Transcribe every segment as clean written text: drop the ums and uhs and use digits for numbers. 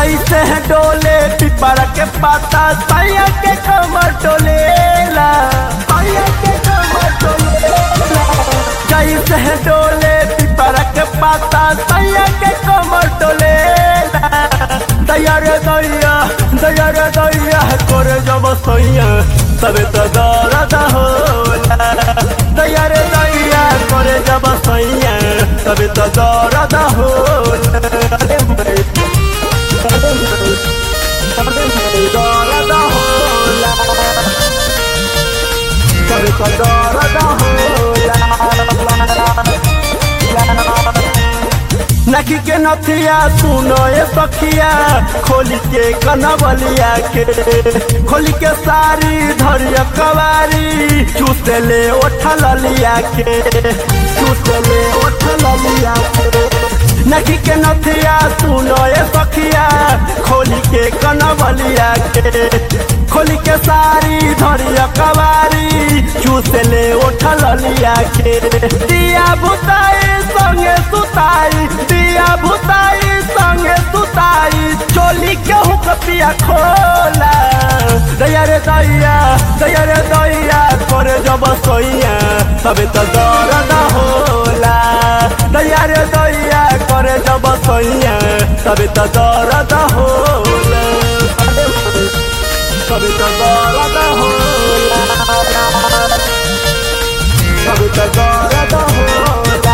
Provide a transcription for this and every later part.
जैसे डोले पिपरा के पाता सैया के कमर डोलेला, सैया के कमर डोलेला। जैसे डोले पिपरा के पाता सैया के कमर डोलेला। दया रे दया, दया रे दया करे जब सैया तबे तो दर्द होला। दया रे दया करे जब सैया तबे तो दर्द होला। दर्द होला, तबे तो दर्द होला। नखी के नथिया सुनो ये सखिया खोली के कनवलिया के, खोली के सारी धरिया कवारी चूसे ले उठल लिया के, चूसे ले उठल लिया के। नखी के नथिया सुनो ये सखिया खोली के कनवलिया के, खोली के सारी धरिया कवारी चूसे ले उठल लिया के। दिया भुताई संगे सुताई, दिया भुताई संगे सुताई चोली के हुकपिया खोला। दया रे दया, दया रे दया करे जब सैया तबे तो दर्द होला। दया रे दया करे जब सैया तबे तो दर्द होला, तबे तो दर्द होला, तबे तो दर्द होला।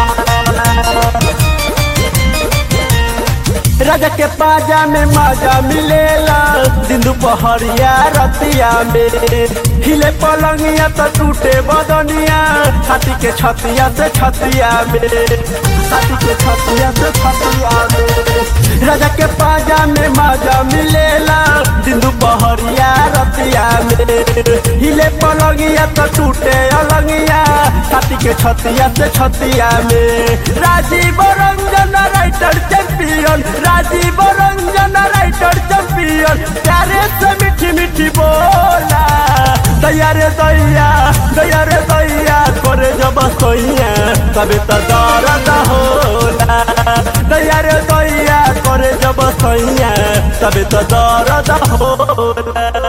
राजा के पाजा में माजा मिलेला दिन दोपहरिया रतिया में, हिले पलंगिया तो टूटे बदनिया छाती के छतिया से छतिया में, छाती के छतिया से छतिया में। राजा के पाजा में माजा मिलेला दिन दोपहरिया रतिया में, हिले पलंगिया तो टूटे अलंगिया छाती के छतिया से छतिया में। Rajeev Ranjan writer champion, Rajeev Ranjan writer champion प्यारे से मीठी मीठी बोला। दया रे दया, दया रे दया करे जब सैया तबे तो दर्द होला। दया रे दया करे जब सैया तबे तो दर्द होला।